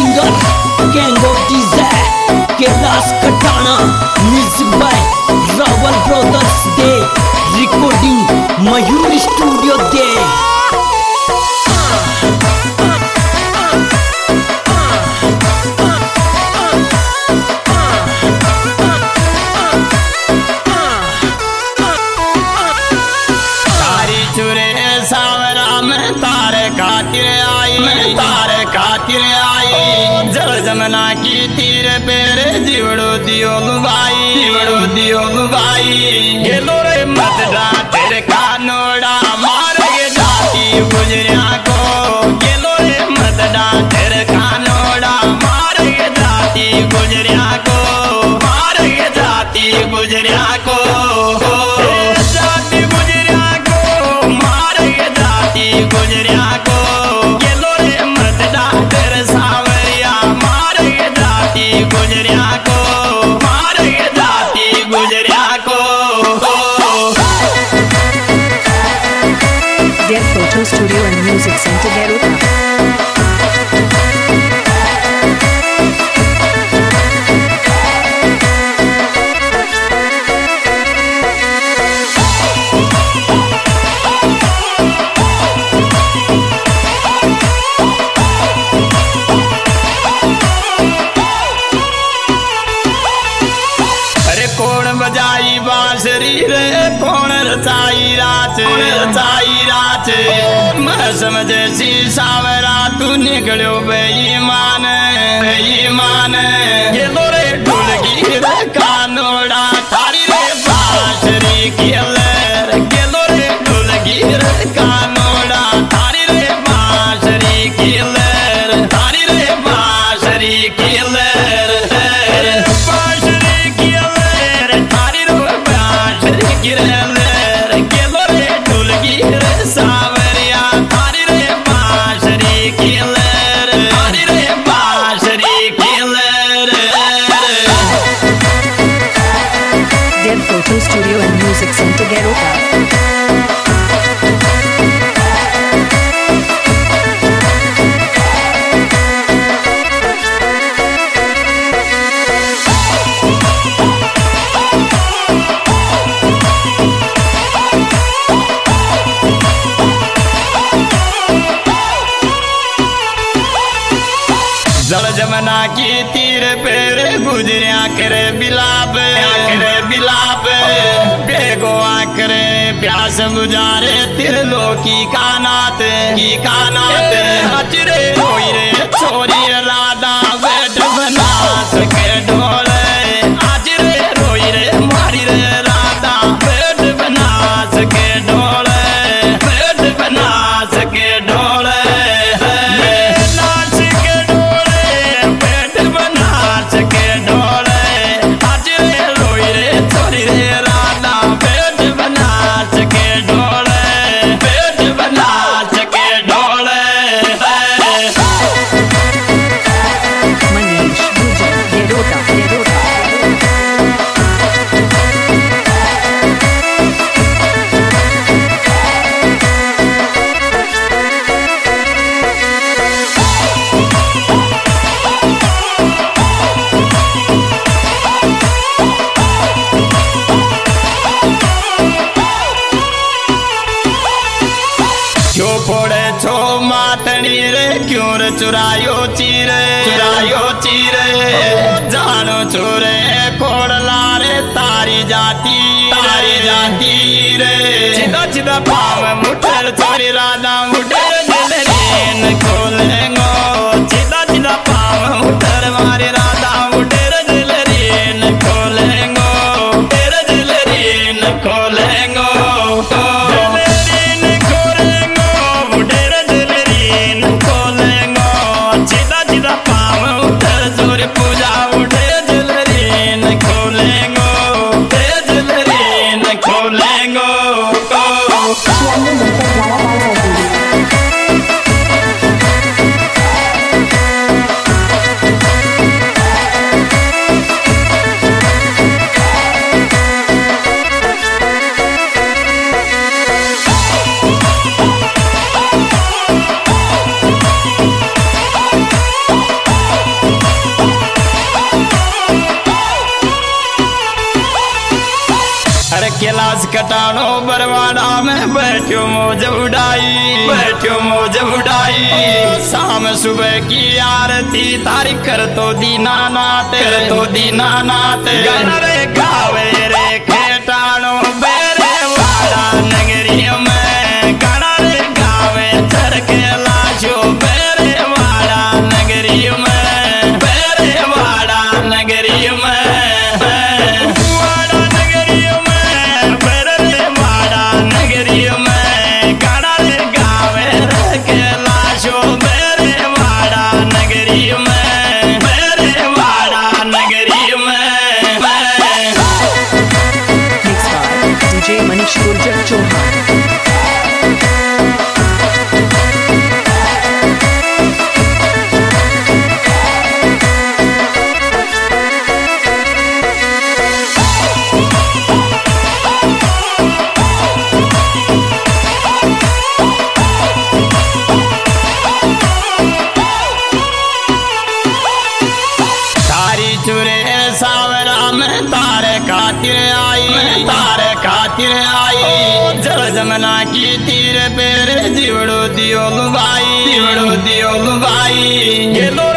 Singer gang of desire Kailash Katana, music by Rawal brothers दे, recording Mayur studio दे। जल जमुना की तीर पेरे जीवड़ो दियो लुबाई गेलो रे मत डा तेरे कानोड़ा मार के जाती गुजरिया को, गेलो रे मत डा तेरे कानोड़ा मार के जाती गुजरिया को, मार के जाती गुजरिया को, जाती गुजरिया को, मार के जाती गुजरिया को, गेलो रे मत डा तेरे सावरिया मार के जाती गुजरिया को, मार के जाती गुजरिया को। Their photo studio and music center Garota. बजाई बांसुरी रे कौन रचाई रात, मैं समझे सी सावरा तू निकलो बेईमान, गेलो रे ढोलकी रे कानोड़ा थारी रे बांसुरी की लहर, गेलो रे ढोलकी रे कानोड़ा थारी रे बांसुरी की लहर, थारी रे बांसुरी की लहर, गेलो रे ढोलकी रे सावरिया थारी रे बांसुरी की लहर, थारी रे बांसुरी की लहर। Their photo studio and music center Garota. जल जमुना की तीर पेरे गुजरिया करे बिलाप, बेगो आकरे प्यास बुझारे त्रिलोकी का नाथ, हजरे रोई रे छोरी राधा बैठ बना सके ढोले, हजरे रोई रे मारी रे राधा बैठ बना सके ढोले, बैठ बना सके ढोले, क्यों रे चुरायो चीरे, जानो चोरे कोड़ लारे तारी जाती रे, चिदा पाव मुठर चोरी राधा मुठर दिल खोलेंगो, चिदा पाव मुठर मारी राधा मुठर दिल खोलेंगो, तेरे दिल खोलेंगो, पूजा उठे जलरीन खोलेंगो, जलरीन खोलेंगो। कैलाश कटानो बरवाड़ा में बैठो मौज उड़ाई शाम सुबह की आरती तारी कर तो दीनानाथ गाना रे गावे रे खेटानो बेरे वाड़ा नगरी में गाना रे गावे चर के लाशो बेरे वाड़ा नगरी में बेरे वाड़ा नगरी में मनीष गुर्जर चौहान। तारी चुरे सावरा में तारे खातिर आई जल जमना की तीर पेरे जीवड़ो दियो लुबाई